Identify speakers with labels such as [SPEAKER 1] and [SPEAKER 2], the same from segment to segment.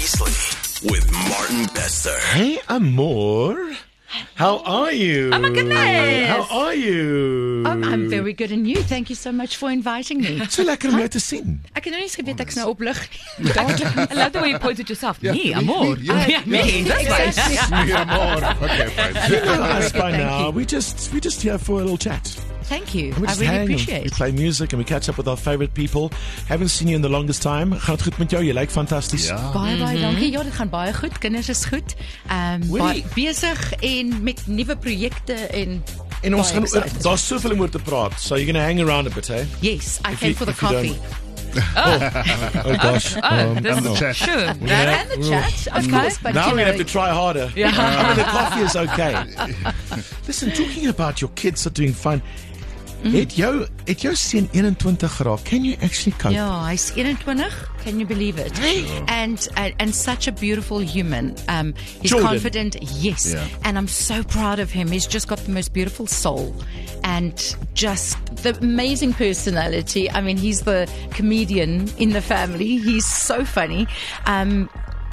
[SPEAKER 1] Nicely with Martin Bester.
[SPEAKER 2] Hey, Amor. How are you?
[SPEAKER 3] Oh my goodness.
[SPEAKER 2] How are you?
[SPEAKER 3] I'm very good, and you? Thank you so much for inviting me.
[SPEAKER 2] So lekker om jou te sien.
[SPEAKER 3] Ek het nou nie geweet ek's nou oplig.
[SPEAKER 4] I love the way you pointed yourself. Me, amor.
[SPEAKER 3] Me, that's right.
[SPEAKER 5] Me, amor. Okay, fine.
[SPEAKER 2] You know us by
[SPEAKER 3] Thank
[SPEAKER 2] now.
[SPEAKER 3] you.
[SPEAKER 2] We just here for a little chat.
[SPEAKER 3] Thank you.
[SPEAKER 2] And we
[SPEAKER 3] I
[SPEAKER 2] just
[SPEAKER 3] really
[SPEAKER 2] hang,
[SPEAKER 3] appreciate
[SPEAKER 2] we
[SPEAKER 3] it.
[SPEAKER 2] play music and we catch up with our favorite people. Haven't seen you in the longest time. Gaan het goed met jou? Jy lyk fantasties.
[SPEAKER 5] Ja.
[SPEAKER 3] Baie dankie. Ja, dit gaan baie goed. Kinders is goed. Baie besig en met nuwe projekte en
[SPEAKER 2] En ons
[SPEAKER 3] baie
[SPEAKER 2] gaan
[SPEAKER 3] excited.
[SPEAKER 2] daar's soveel om oor te praat. So you're going to hang around a bit, eh?
[SPEAKER 3] Yes, I
[SPEAKER 2] If
[SPEAKER 3] came
[SPEAKER 2] you-
[SPEAKER 3] for the
[SPEAKER 2] if you don't-
[SPEAKER 3] coffee.
[SPEAKER 2] Oh gosh.
[SPEAKER 5] And the chat.
[SPEAKER 4] Sure.
[SPEAKER 3] And the chat, of course, but
[SPEAKER 2] Now
[SPEAKER 3] you
[SPEAKER 2] we
[SPEAKER 3] know,
[SPEAKER 2] have to try harder.
[SPEAKER 4] Yeah.
[SPEAKER 2] I mean, the coffee is okay. Listen, talking about your kids are doing fine. Het jou seun 21 geraak? Can you actually cope?
[SPEAKER 3] yeah, he's 21. Can you believe it? And such a beautiful human. He's
[SPEAKER 2] Jordan.
[SPEAKER 3] confident, yes.
[SPEAKER 5] Yeah.
[SPEAKER 3] And I'm so proud of him. He's just got the most beautiful soul and just the amazing personality. I mean, he's the comedian in the family. He's so funny. And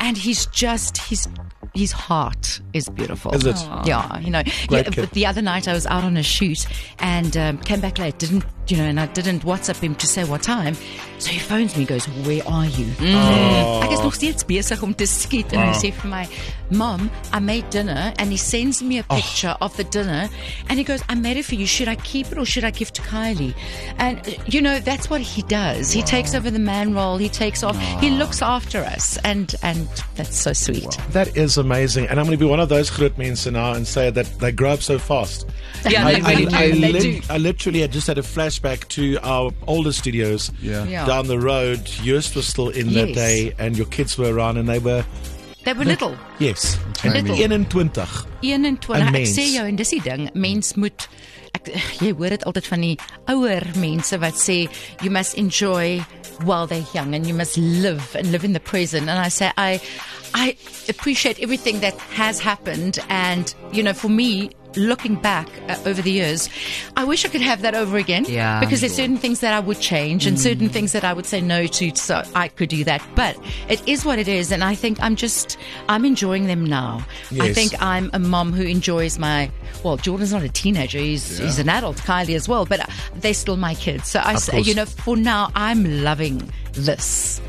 [SPEAKER 3] his heart is beautiful.
[SPEAKER 2] Is it?
[SPEAKER 3] Yeah, you know.
[SPEAKER 2] Great
[SPEAKER 3] Yeah,
[SPEAKER 2] kid.
[SPEAKER 3] but the other night I was out on a shoot and came back late. And I didn't WhatsApp him to say what time. So he phones me, goes, "Where are you?" Ek is nog steeds besig om te skiet en hy sê vir my, "Mom, I made dinner," and he sends me a picture of the dinner and he goes, "I made it for you. Should I keep it or should I give to Kylie?" And you know, that's what he does. He takes over the man role. He takes off. He looks after us and that's so sweet.
[SPEAKER 2] That is amazing. And I'm going to be one of those groot mense now and say that they grow up so fast.
[SPEAKER 4] Yeah, they really do. They do.
[SPEAKER 2] I literally had just had a flashback to our older studios
[SPEAKER 5] Yeah.
[SPEAKER 2] down the road. Joost was still in that
[SPEAKER 3] Yes.
[SPEAKER 2] day and your kids were around and they were,
[SPEAKER 3] They were little.
[SPEAKER 2] yes,
[SPEAKER 5] Tiny.
[SPEAKER 2] 21.
[SPEAKER 3] 21. Ek
[SPEAKER 2] mens.
[SPEAKER 3] sê jou, en dis die ding, mens moet jy hoor dit altyd van die ouer mense wat sê you must enjoy while they're young and you must live in the present. And I say I appreciate everything that has happened, and you know, for me, looking back over the years, I wish I could have that over again.
[SPEAKER 4] Yeah,
[SPEAKER 3] because there's certain things that I would change and certain things that I would say no to, so I could do that. But it is what it is, and I think I'm enjoying them now. I
[SPEAKER 2] Yes.
[SPEAKER 3] think I'm a mom who enjoys Jordan's not a teenager, he's an adult, Kylie as well, but they're still my kids. So I say,
[SPEAKER 2] course.
[SPEAKER 3] you know, for now, I'm loving this.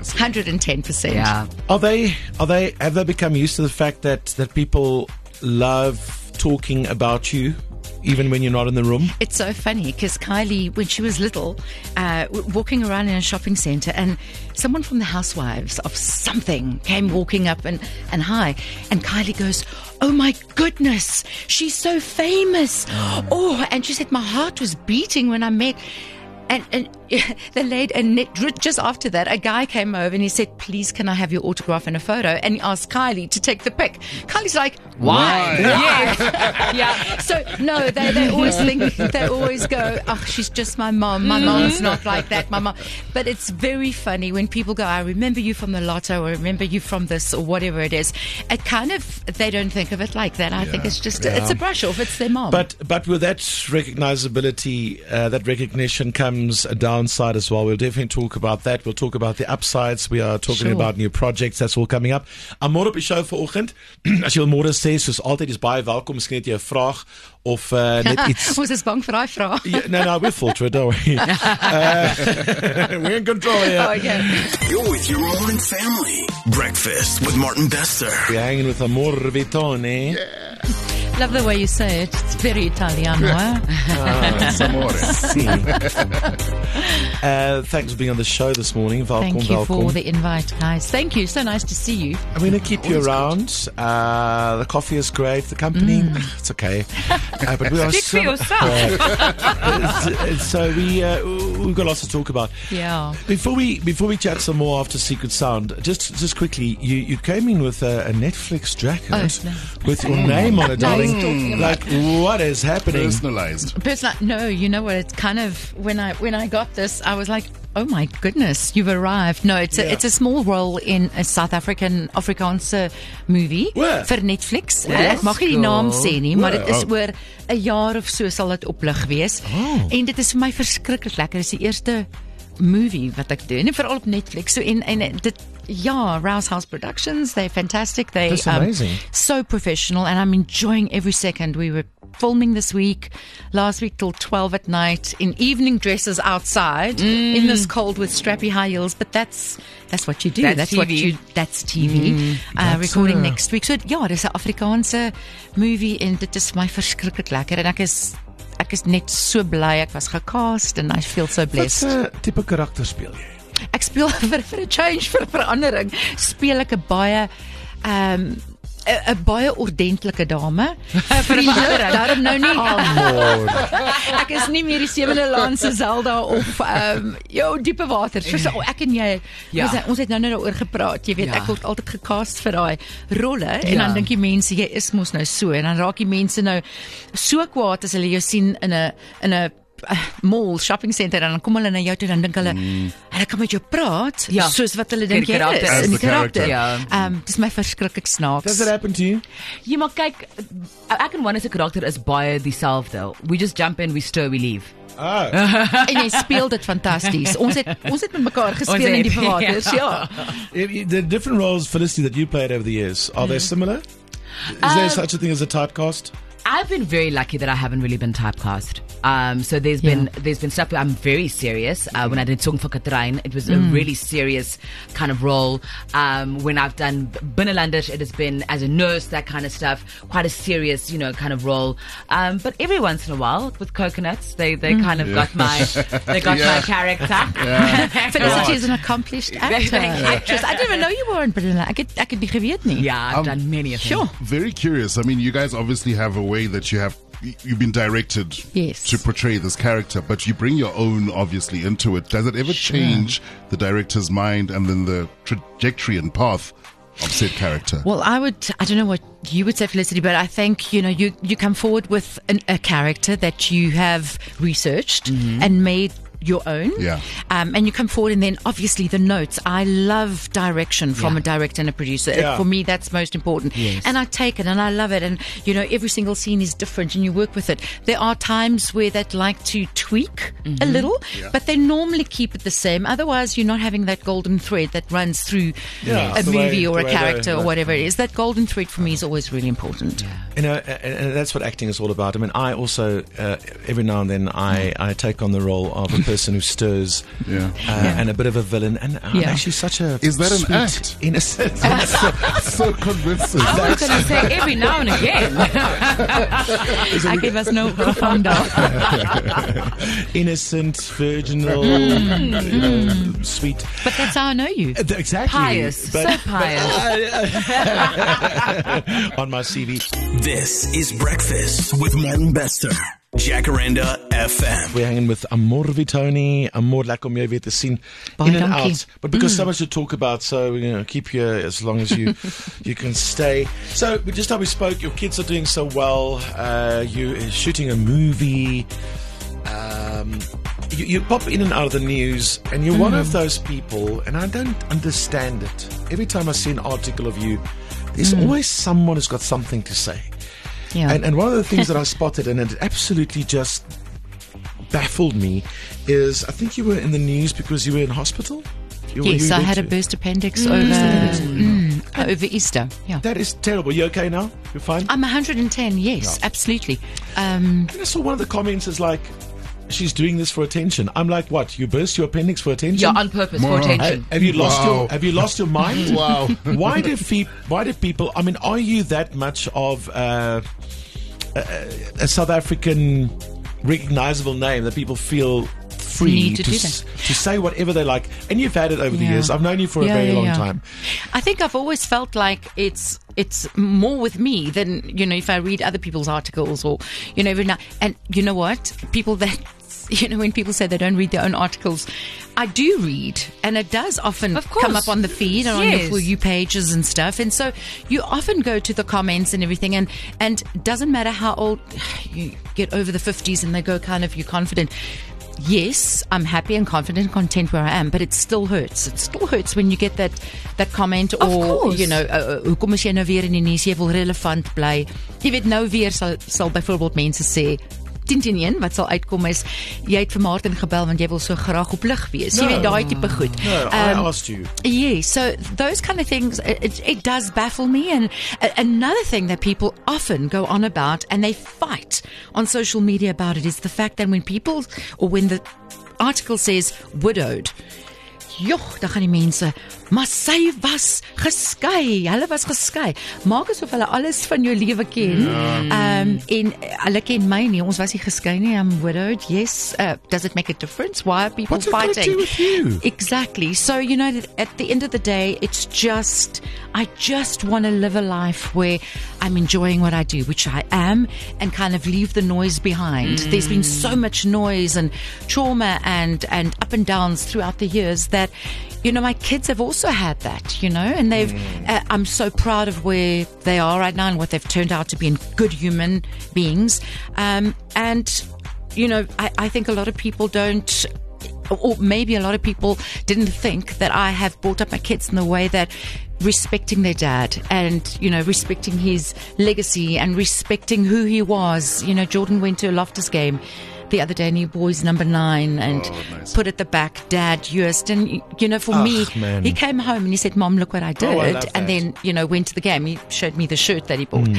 [SPEAKER 3] 110%.
[SPEAKER 4] Yeah.
[SPEAKER 2] Have they become used to the fact that people love talking about you even when you're not in the room?
[SPEAKER 3] It's so funny because Kylie, when she was little, walking around in a shopping center, and someone from the Housewives of something came walking up and hi, and Kylie goes, "Oh my goodness, she's so famous." And she said, "My heart was beating when I met." And the lady, and just after that, a guy came over and he said, "Please, can I have your autograph and a photo?" And he asked Kylie to take the pic. Kylie's like, "Why?"
[SPEAKER 4] Yes. Yeah.
[SPEAKER 3] So no, they always think, they always go, "Oh, she's just my mom. My mom's not like that. My mom." But it's very funny when people go, "I remember you from the lotto," or "I remember you from this," or whatever it is. It kind of, they don't think of it like that. I think it's just it's a brush off. It's their mom.
[SPEAKER 2] But with that recognizability, that recognition comes a downside as well. We'll definitely talk about that. We'll talk about the upsides. We are talking
[SPEAKER 3] Sure.
[SPEAKER 2] about new projects. That's all coming up. Amor op die show vanoggend. As jy môre sê, soos altyd, is baie welkom. Miskien het jy 'n vraag of net iets.
[SPEAKER 3] Ons is bang vir daai vraag.
[SPEAKER 2] Yeah, no, we'll filter it, don't we? We're in control here.
[SPEAKER 3] Oh, okay.
[SPEAKER 1] You're with your morning family. Breakfast with Martin Bester.
[SPEAKER 2] We're hanging with Amor Vitone.
[SPEAKER 3] Love the way you say it. It's very Italiano. Eh?
[SPEAKER 5] Amore.
[SPEAKER 2] Thanks for being on the show this morning. Welkom,
[SPEAKER 3] Thank you
[SPEAKER 2] welkom.
[SPEAKER 3] for the invite, guys. Thank you. So nice to see you.
[SPEAKER 2] I'm going to keep you around. The coffee is great. The company, it's okay. But we are
[SPEAKER 4] Speak for yourself.
[SPEAKER 2] So we've got lots to talk about.
[SPEAKER 3] Yeah.
[SPEAKER 2] Before we chat some more after Secret Sound, just quickly, you came in with a Netflix jacket
[SPEAKER 3] Oh, no.
[SPEAKER 2] with your name on it, darling.
[SPEAKER 3] talking about-
[SPEAKER 2] Like, what is happening?
[SPEAKER 5] Personalized.
[SPEAKER 3] No, you know what? It's kind of when I got this, I was like, oh my goodness, you've arrived. No, it's a small role in a South African Afrikaanse movie
[SPEAKER 2] Where?
[SPEAKER 3] vir Netflix.
[SPEAKER 4] That's
[SPEAKER 3] Ek mag nie die naam
[SPEAKER 4] cool.
[SPEAKER 3] sê nie, maar
[SPEAKER 2] Where?
[SPEAKER 3] dit is oor 'n jaar of so sal dit oplig wees. En dit is vir my verskriklik lekker. Dit is die eerste movie wat ek doen, en veral op Netflix. So en dit Yeah, Rouse House Productions. They're fantastic. They
[SPEAKER 2] That's amazing.
[SPEAKER 3] So professional, and I'm enjoying every second. We were filming this week, last week till 12 at night in evening dresses outside in this cold with strappy high heels. But that's what you do.
[SPEAKER 4] That's TV.
[SPEAKER 3] That's TV. Recording next week. So ja, dis 'n Afrikaanse movie en dit is my verskriklik lekker en ek is net so bly ek was gecast and I feel so
[SPEAKER 2] Wat
[SPEAKER 3] blessed.
[SPEAKER 2] tipe karakter speel jy?
[SPEAKER 3] Ek speel vir 'n change, vir 'n verandering, speel ek 'n baie 'n baie ordentlike dame. Vriendelik, daarom nou nie. Ek is nie meer die Sewende Laan se Zelda of diepe water. So ek en jy, ons het nou daaroor gepraat. Jy weet, ek word altyd gecast vir daai rolle en dan dink die mense jy is mos nou so en dan raak die mense nou so kwaad as hulle jou sien in 'n mall, shopping center en dan kom hulle na jou toe dan dink hulle hulle kan met jou praat soos wat hulle dink jy is in die karakter. Dis my verskriklik snaaks.
[SPEAKER 2] Does it happen to you?
[SPEAKER 4] Ja, maar kyk, ek en Juan se karakter is baie dieselfde. We just jump in, we stir, we leave.
[SPEAKER 3] En jy speel dit fantasties. Ons het met mekaar gespeel in die waters,
[SPEAKER 2] The different roles, Felicity, that you played over the years, are they similar? Is there such a thing as a typecast?
[SPEAKER 4] I've been very lucky that I haven't really been typecast. So there's been stuff where I'm very serious. When I did Song for Katrain, it was a really serious kind of role. When I've done Binnenlanders, it has been as a nurse, that kind of stuff. Quite a serious, kind of role. But every once in a while, with Coconuts, they kind of got my my character.
[SPEAKER 3] Felicity is an accomplished actress. I didn't even know you were in Binnenland. Ek het nie geweet nie.
[SPEAKER 4] Yeah, I've done many of them.
[SPEAKER 3] Sure.
[SPEAKER 5] Very curious. I mean, you guys obviously have a way that you've been directed to portray this character, but you bring your own obviously into it. Does it ever change the director's mind and then the trajectory and path of said character?
[SPEAKER 3] Well, I don't know what you would say, Felicity, but I think, you come forward with a character that you have researched and made your own. And you come forward and then obviously the notes. I love direction from a director and a producer. For me, that's most important. And I take it and I love it. And, every single scene is different and you work with it. There are times where they'd like to tweak a little, but they normally keep it the same. Otherwise, you're not having that golden thread that runs through a movie or a character or whatever it is. That golden thread for me is always really important.
[SPEAKER 2] And that's what acting is all about. I mean, I also, every now and then, I take on the role of a person who stirs and a bit of a villain, and I'm actually such a
[SPEAKER 5] is that an
[SPEAKER 2] sweet,
[SPEAKER 5] act?
[SPEAKER 2] Innocent,
[SPEAKER 5] so convincing.
[SPEAKER 4] I was going to say every now and again.
[SPEAKER 3] Ek was nou gevang daar.
[SPEAKER 2] Innocent, virginal, sweet.
[SPEAKER 3] But that's how I know you.
[SPEAKER 2] Exactly.
[SPEAKER 4] Pious, so pious.
[SPEAKER 2] On my CV.
[SPEAKER 1] This is Breakfast with Martin Bester. Jacaranda FM.
[SPEAKER 2] We're hanging with Amor Vitoni. Amor, lekker om jou weer te sien in and out. But because so much to talk about, so keep here as long as you can stay. So just how we spoke, your kids are doing so well. You're shooting a movie. You pop in and out of the news, and you're one of those people, and I don't understand it. Every time I see an article of you, there's always someone who's got something to say. And one of the things that I spotted, and it absolutely just baffled me, is I think you were in the news because you were in hospital?
[SPEAKER 3] Yes, I had a burst appendix over Easter. Yeah.
[SPEAKER 2] That is terrible. You okay now? You're fine?
[SPEAKER 3] I'm 110, yes, absolutely.
[SPEAKER 2] And I saw one of the comments is like, she's doing this for attention. I'm like, what? You burst your appendix for attention?
[SPEAKER 4] Yeah, on purpose for attention.
[SPEAKER 2] Have you lost your mind?
[SPEAKER 5] Wow.
[SPEAKER 2] Why do people? I mean, are you that much of a South African recognizable name that people feel free to say whatever they like? And you've had it over the years. I've known you for a very long time.
[SPEAKER 3] I think I've always felt like it's more with me than, if I read other people's articles or, every now. And you know what? People that, when people say they don't read their own articles, I do read, and it does often come up on the feed and on your For You pages and stuff. And so you often go to the comments and everything, and doesn't matter how old you get, over the 50s, and they go kind of, you're confident. Yes, I'm happy and confident and content where I am, but it still hurts. It still hurts when you get that comment, or hoekom is jy nou weer in die nuus, jy wil relevant bly. Jy weet, nou weer sal byvoorbeeld mense sê, 10-10-1 wat sal uitkom is, jy het vir Martin gebel want jy wil so graag op lig wees. Jy weet daai tipe goed.
[SPEAKER 2] No, I asked you.
[SPEAKER 3] Yeah, so those kind of things, it does baffle me. And another thing that people often go on about and they fight on social media about it is the fact that when the article says widowed, joh, dan gaan die mense, maar sy was geskei, hulle was geskei. Maak asof hulle alles van jou lewe ken. En hulle ken my nie, ons was nie geskei nie, I'm widowed. Yes, does it make a difference? Why are people fighting?
[SPEAKER 2] What's it got to do with you?
[SPEAKER 3] Exactly. So, you know, at the end of the day, I just want to live a life where I'm enjoying what I do, which I am, and kind of leave the noise behind. There's been so much noise and trauma and up and downs throughout the years that, you know, my kids have also had that, you know, and they've, I'm so proud of where they are right now and what they've turned out to be in good human beings. And, you know, I think a lot of people don't, or maybe a lot of people didn't think that I have brought up my kids in the way that respecting their dad and, you know, respecting his legacy and respecting who he was. You know, Jordan went to a Loftus game the other day and he wore his number 9 and put at the back, Dad, used. And, you know, for me, he came home and he said, Mom, look what I did.
[SPEAKER 2] I love that.
[SPEAKER 3] And then, you know, went to the game. He showed me the shirt that he bought.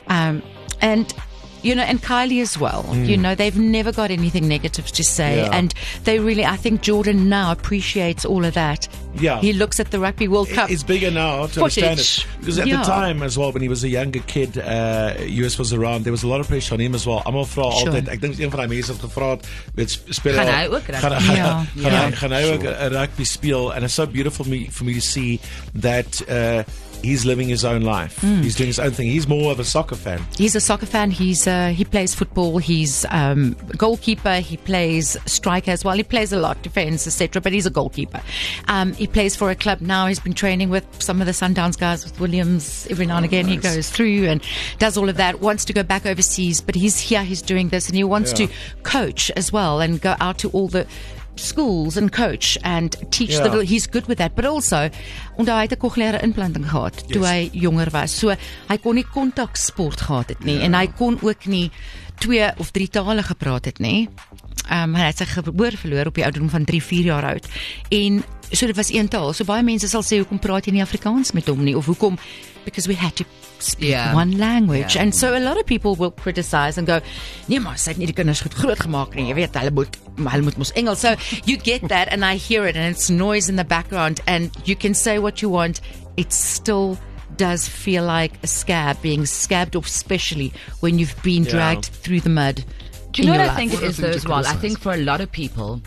[SPEAKER 3] And, you know, and Kylie as well. You know, they've never got anything negative to say.
[SPEAKER 2] Yeah.
[SPEAKER 3] And they really, I think Jordan now appreciates all of that.
[SPEAKER 2] Yeah.
[SPEAKER 3] He looks at the Rugby World Cup.
[SPEAKER 2] It's bigger now to understand it. Because at the time as well, when he was a younger kid, US was around, there was a lot of pressure on him as well. Almal vra altyd, ek dink een van die mense het gevra het, weet speel
[SPEAKER 4] gaan hy ook rugby?
[SPEAKER 2] Gaan hy ook rugby speel? And it's so beautiful for me to see that he's living his own life. He's doing his own thing. He's more of a soccer fan.
[SPEAKER 3] He's a soccer fan. He plays football. He's goalkeeper. He plays striker as well. He plays a lot, defense, etc. But he's a goalkeeper. He plays for a club now. He's been training with some of the Sundowns guys, with Williams. Every now and again he goes through and does all of that. Wants to go back overseas, but he's here. He's doing this, and he wants to coach as well and go out to all the schools and coach and teach the he's good with that, but also onthou hy het 'n cochleaire implanting gehad toe hy jonger was, so hy kon nie kontaksport gehad het nie en hy kon ook nie 2 of 3 tale gepraat het nie. Hy het sy gehoor verloor op die ouderdom van 3-4 jaar oud en so dit was een taal. So baie mense sal sê hoekom praat jy nie Afrikaans met hom nie, of hoekom, because we had to speak one language. And so a lot of people will criticize and go, nee maar sy het nie die kinders goed groot gemaak nie, jy weet hulle moet mos Engels. So you get that and I hear it and it's noise in the background and you can say what you want, it still does feel like a scab, being scabbed off, especially when you've been dragged through the mud.
[SPEAKER 4] Do you know what I think it is though as well? I think for a lot of people,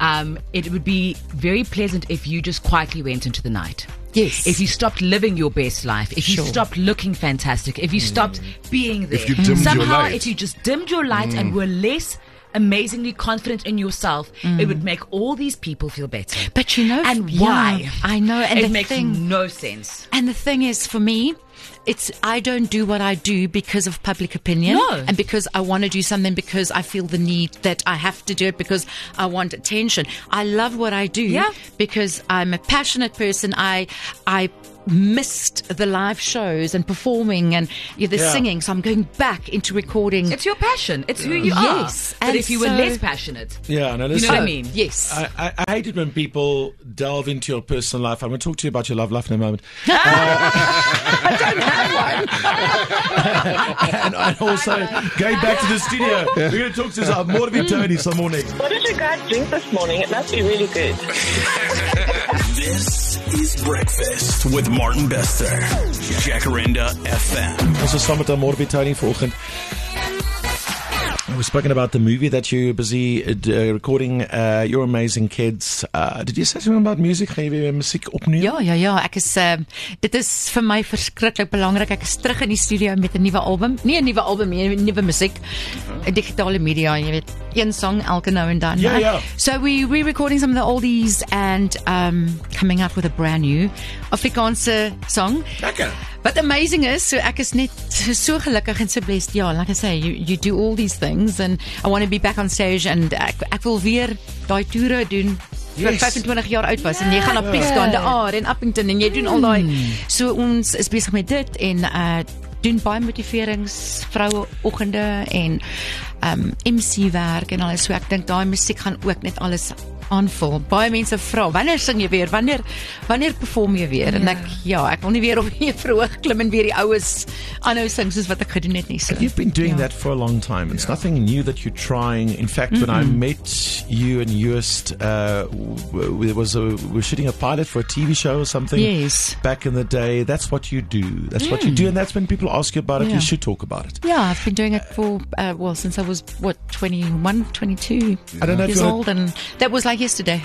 [SPEAKER 4] it would be very pleasant if you just quietly went into the night.
[SPEAKER 3] Yes.
[SPEAKER 4] If you stopped living your best life, if you stopped looking fantastic, if you stopped being there.
[SPEAKER 5] If you dimmed your light.
[SPEAKER 4] If you just dimmed your light and were less amazingly confident in yourself, it would make all these people feel better.
[SPEAKER 3] But you know,
[SPEAKER 4] and why?
[SPEAKER 3] I know, and
[SPEAKER 4] it makes no sense.
[SPEAKER 3] And the thing is, for me, I don't do what I do because of public opinion.
[SPEAKER 4] No.
[SPEAKER 3] And because I want to do something because I feel the need that I have to do it because I want attention. I love what I do because I'm a passionate person. I missed the live shows and performing and the singing, so I'm going back into recording.
[SPEAKER 4] It's your passion. It's who you are.
[SPEAKER 3] Yes.
[SPEAKER 4] But if you were less passionate,
[SPEAKER 2] no, listen,
[SPEAKER 4] you know what I mean?
[SPEAKER 3] Yes.
[SPEAKER 2] I hate it when people delve into your personal life. I'm going to talk to you about your love life in a moment.
[SPEAKER 3] I don't have one.
[SPEAKER 2] and also, going back to the studio, we're going to talk to Morbi Tony some morning.
[SPEAKER 6] What did you guys drink this morning? It must be really good.
[SPEAKER 1] This is Breakfast with Martin Bester. Jacaranda FM.
[SPEAKER 2] Also, saam met Morbi Tony vanoggend. We're speaking about the movie that you're busy recording, Your Amazing Kids. Did you say something about music? Gaan jy weer musiek opneem?
[SPEAKER 3] Ja, ek is dit is vir my verskriklik belangrik. Ek is terug in die studio met 'n nuwe album. Nie 'n nuwe album nie, 'n nuwe musiek. Digitale media, jy weet, een song elke nou en dan.
[SPEAKER 2] Ja.
[SPEAKER 3] So we re-recording some of the oldies and coming up with a brand new Afrikaanse song.
[SPEAKER 2] Lekker.
[SPEAKER 3] But amazing is, so ek is net so gelukkig en so blessed. Ja, like I say, you do all these things and I want to be back on stage and ek wil weer daai toere doen. Vir 25 jaar oud was en jy gaan op Pieskan, De Aar en Appington en jy doen al daai. So ons is besig met dit en doen baie motiveringsvroue oggende en MC werk en alles, so ek dink daai musiek gaan ook net alles aanvul. Baie mense vra, wanneer sing jy weer? Wanneer perform jy weer? En ek wil nie weer op die verhoog klim en weer die oues aanhou sing soos wat ek gedoen het nie. So.
[SPEAKER 2] You've been doing that for a long time. It's nothing new that you're trying. In fact, when I met you and Joost, we were shooting a pilot for a TV show or something.
[SPEAKER 3] Yes.
[SPEAKER 2] Back in the day. That's what you do. That's what you do, and that's when people ask you about it, you should talk about it.
[SPEAKER 3] Yeah, I've been doing it for, since I was, 21, 22 years old, and that was like yesterday.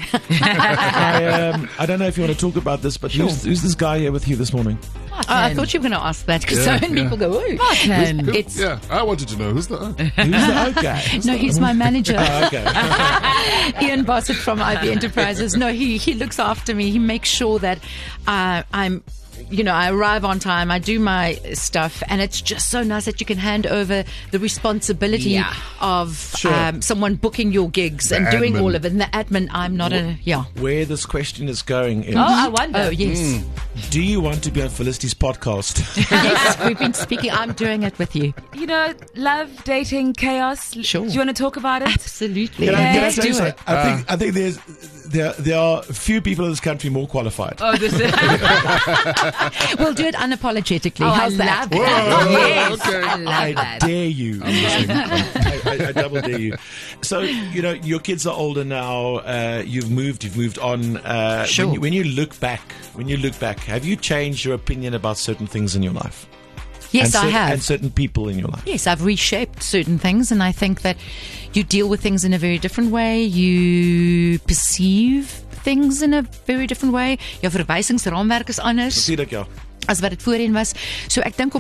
[SPEAKER 2] I don't know if you want to talk about this, but who's this guy here with you this morning?
[SPEAKER 3] I thought you were going to ask that, because so many people go, oh, Martin.
[SPEAKER 5] I wanted to know, who's the O?
[SPEAKER 2] Who's the O guy?
[SPEAKER 3] No, he's my manager.
[SPEAKER 2] Okay.
[SPEAKER 3] Ian Bossett from IB Enterprises. No, he looks after me. He makes sure that I'm... I arrive on time, I do my stuff, and it's just so nice that you can hand over the responsibility of someone booking your gigs and doing all of it. And the admin, I'm not
[SPEAKER 2] Where this question is going is...
[SPEAKER 4] Oh, I wonder.
[SPEAKER 3] Oh, yes.
[SPEAKER 2] Do you want to be on Felicity's podcast?
[SPEAKER 3] Yes, we've been speaking. I'm doing it with you.
[SPEAKER 4] Love, dating, chaos.
[SPEAKER 3] Sure.
[SPEAKER 4] Do you want to talk about it?
[SPEAKER 3] Absolutely.
[SPEAKER 2] Can I
[SPEAKER 3] Let's
[SPEAKER 2] tell you
[SPEAKER 3] do
[SPEAKER 2] something?
[SPEAKER 3] it.
[SPEAKER 2] I think there are few people in this country more qualified.
[SPEAKER 4] Oh, this is...
[SPEAKER 3] We'll do it unapologetically.
[SPEAKER 4] Oh,
[SPEAKER 3] How's
[SPEAKER 4] I
[SPEAKER 3] that?
[SPEAKER 4] love that. Yes,
[SPEAKER 5] Okay.
[SPEAKER 4] I love that.
[SPEAKER 2] Dare you. I double dare you. So, your kids are older now. You've moved on.
[SPEAKER 3] Sure.
[SPEAKER 2] When you look back, have you changed your opinion about certain things in your life?
[SPEAKER 3] Yes, I have.
[SPEAKER 2] And certain people in your life.
[SPEAKER 3] Yes, I've reshaped certain things, and I think that you deal with things in a very different way. You perceive things in a very different way. Jou verwysingsraamwerk is anders.
[SPEAKER 2] Natuurlijk, ja.
[SPEAKER 3] As wat dit voorheen was. So ek dink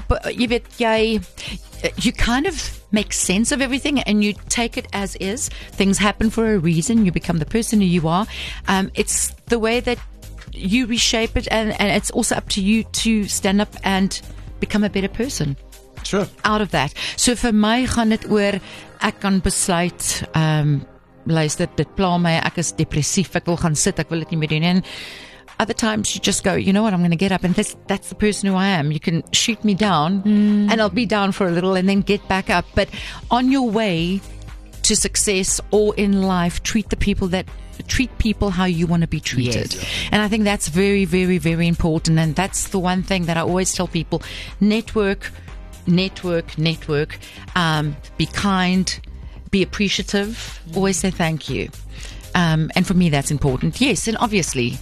[SPEAKER 3] you kind of make sense of everything and you take it as is. Things happen for a reason. You become the person who you are. It's the way that you reshape it, and it's also up to you to stand up and become a better person.
[SPEAKER 2] Sure.
[SPEAKER 3] Out of that. So vir my gaan dit oor ek kan besluit luister, dit pla my, ek is depressief, ek wil gaan sit, ek wil dit nie meer doen. And other times you just go, you know what, I'm going to get up, and that's the person who I am. You can shoot me down and I'll be down for a little and then get back up. But on your way to success or in life, treat people how you want to be treated. Yes. And I think that's very, very, very important. And that's the one thing that I always tell people: network. Be kind, be appreciative, always say thank you. And for me, that's important. Yes, and obviously,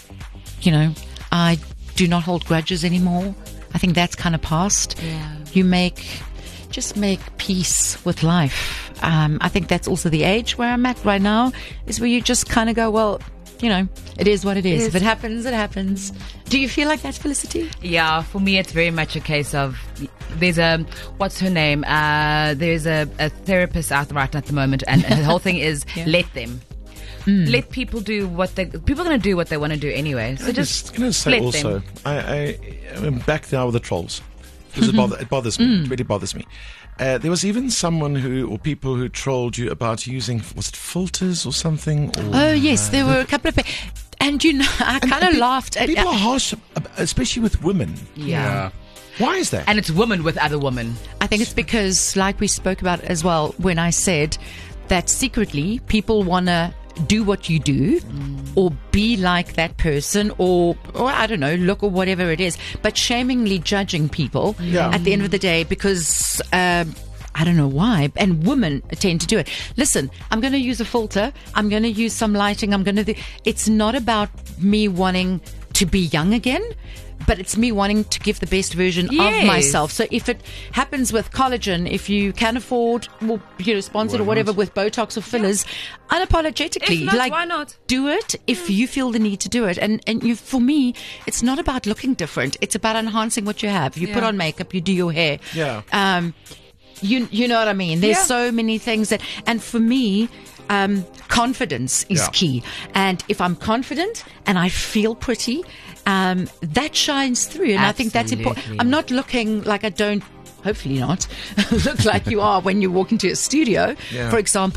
[SPEAKER 3] I do not hold grudges anymore. I think that's kind of past.
[SPEAKER 4] Yeah.
[SPEAKER 3] You just make peace with life. I think that's also the age where I'm at right now, is where you just kind of go, well, it is what it is. If it happens, it happens. Do you feel like that, Felicity?
[SPEAKER 4] Yeah, for me, it's very much a case of, what's her name? There's a therapist out right at the moment, and the whole thing is let them. Let people do people are going to do what they want to do anyway. So just
[SPEAKER 2] going to say also, I'm back now with the trolls. Because it bothers me. It really bothers me. There was even people who trolled you about using, was it filters or something?
[SPEAKER 3] Oh, yes, there were a couple of people. And I kind of laughed at
[SPEAKER 2] people are harsh, especially with women.
[SPEAKER 4] Yeah.
[SPEAKER 2] Why is that?
[SPEAKER 4] And it's women with other women.
[SPEAKER 3] I think it's because, like we spoke about as well, when I said that secretly people want to do what you do or be like that person or I don't know, look or whatever it is, but shamingly judging people at the end of the day because I don't know why, and women tend to do it. Listen, I'm going to use a filter, I'm going to use some lighting, it's not about me wanting to be young again, but it's me wanting to give the best version of myself. So if it happens with collagen, if you can afford, sponsored or whatever with Botox or fillers, unapologetically,
[SPEAKER 4] if not, why not?
[SPEAKER 3] Do it if you feel the need to do it. And for me, it's not about looking different. It's about enhancing what you have. You put on makeup, you do your hair.
[SPEAKER 2] Yeah.
[SPEAKER 3] You know what I mean? There's so many things and for me, confidence is key. And if I'm confident and I feel pretty, that shines through. And I think that's important. I'm not looking like I don't, hopefully not, look like you are when you walk into a studio, for example.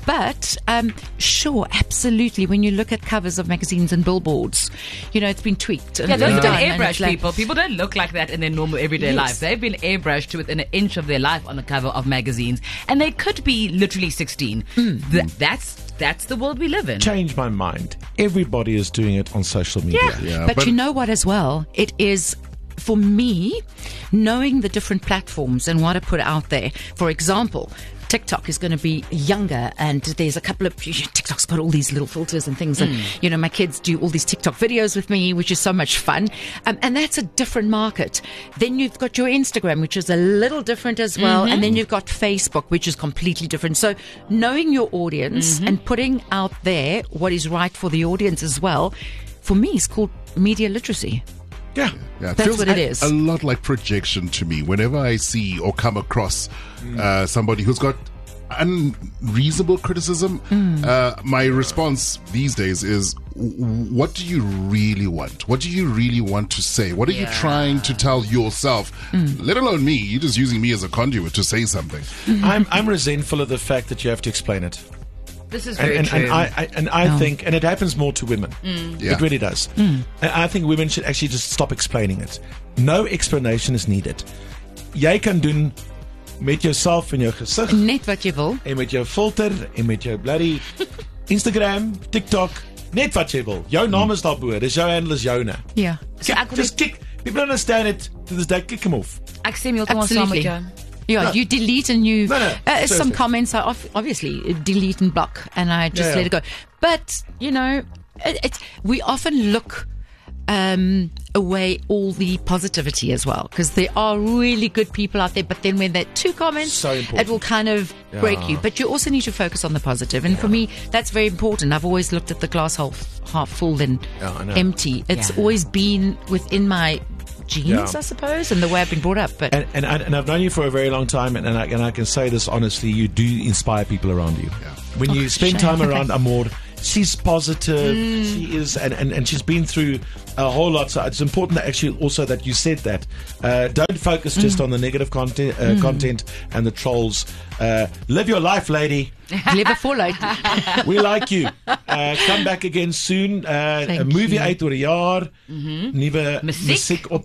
[SPEAKER 3] But sure, absolutely. When you look at covers of magazines and billboards, it's been tweaked.
[SPEAKER 4] Yeah, those have been airbrushed, people. People don't look like that in their normal everyday life. They've been airbrushed to within an inch of their life on the cover of magazines, and they could be literally 16. That's the world we live in.
[SPEAKER 2] Change my mind. Everybody is doing it on social media.
[SPEAKER 3] Yeah. But you know what as well? It is, for me, knowing the different platforms and what I put out there. For example, TikTok is going to be younger, and there's a couple of TikTok's got all these little filters and things, and my kids do all these TikTok videos with me, which is so much fun, and that's a different market. Then you've got your Instagram, which is a little different as well, and then you've got Facebook, which is completely different. So knowing your audience and putting out there what is right for the audience as well, for me, is called media literacy.
[SPEAKER 2] Yeah,
[SPEAKER 3] that's what it is.
[SPEAKER 5] A lot like projection to me. Whenever I see or come across somebody who's got unreasonable criticism, my response these days is, what do you really want? What do you really want to say? What are you trying to tell yourself? Let alone me. You're just using me as a conduit to say something.
[SPEAKER 2] I'm resentful of the fact that you have to explain it.
[SPEAKER 4] This is very true.
[SPEAKER 2] And I think, and it happens more to women. It really does. I think women should actually just stop explaining it. No explanation is needed. Jy kan doen met jouself en jou gesig.
[SPEAKER 3] Net wat jy wil.
[SPEAKER 2] En met jou filter en met jou bloody Instagram, TikTok, net wat jy wil. Jou naam is daarbo. Dis jou handle is joune.
[SPEAKER 3] Ja.
[SPEAKER 2] So just kick. People understand it to this day. Kick them off.
[SPEAKER 4] Ek sê heeltemal saam met jou.
[SPEAKER 3] Yeah, you delete and you... some comments I obviously delete and block, and I just let it go. But, we often look away all the positivity as well, because there are really good people out there, but then when there are 2 comments, it will kind of break you. But you also need to focus on the positive, and for me, that's very important. I've always looked at the glass half full and empty. It's always been within my genes, I suppose, and the way I've been brought up. But
[SPEAKER 2] and I've known you for a very long time, and I can say this honestly, you do inspire people around you. When you spend time around Amor, she's positive. She is, and she's been through a whole lot. So it's important that actually also that you said that. Don't focus just on the negative content and the trolls. Live your life, lady.
[SPEAKER 3] Live a full life.
[SPEAKER 2] We like you. Come back again soon. 'n movie uit oor 'n jaar. Nuwe musiek op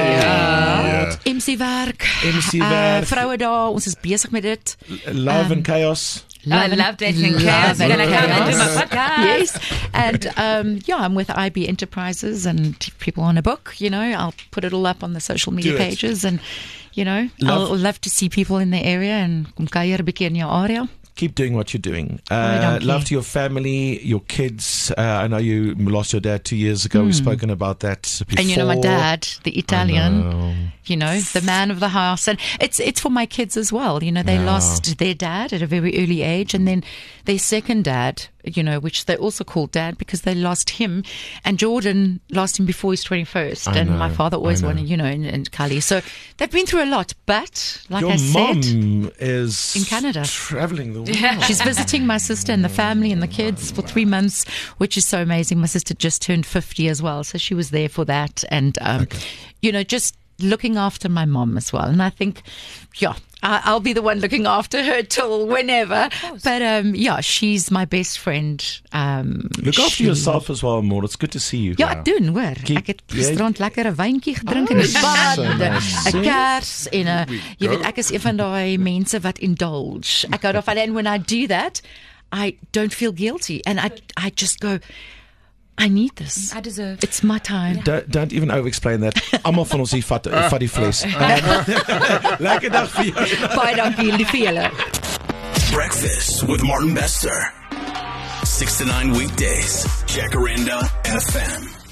[SPEAKER 3] MC werk. Vrouedag, ons is besig met dit.
[SPEAKER 2] Love and Chaos.
[SPEAKER 4] Love Dating Chaos. You're going to come and do my podcast.
[SPEAKER 3] Yes. And I'm with IB Enterprises and people on a book, I'll put it all up on the social media pages, and I'll love to see people in the area and kom kuier 'n bietjie in jou area.
[SPEAKER 2] Keep doing what you're doing. Love to your family, your kids. I know you lost your dad 2 years ago. We've spoken about that before.
[SPEAKER 3] And my dad, the Italian, the man of the house. And it's for my kids as well. They lost their dad at a very early age, and then their second dad, which they also called dad because they lost him. And Jordan lost him before his 21st. And my father always wanted, and Kali. So they've been through a lot. But like
[SPEAKER 2] your
[SPEAKER 3] I said,
[SPEAKER 2] mom is
[SPEAKER 3] in Canada,
[SPEAKER 2] traveling the world.
[SPEAKER 3] She's visiting my sister and the family and the kids for 3 months, which is so amazing. My sister just turned 50 as well, so she was there for that. And, just looking after my mom as well. And I think, I'll be the one looking after her till whenever. But, she's my best friend.
[SPEAKER 2] Look after yourself as well, Amor. It's good to see you.
[SPEAKER 3] Ja, ek doen, hoor. Ek het gisterand lekker 'n wyntjie gedrink in die bad, 'n kers en jy weet, ek is een van daai mense wat indulge. Ek hou daarvan, and when I do that, I don't feel guilty, and I just go, I need this.
[SPEAKER 4] I deserve.
[SPEAKER 3] It's my time.
[SPEAKER 2] Don't even over-explain that. Almal van ons hier vat die vlees. Lekker dag vir jou.
[SPEAKER 3] Baie dankie vir julle.
[SPEAKER 1] Breakfast with Martin Bester. 6 to 9 weekdays. Jacaranda FM.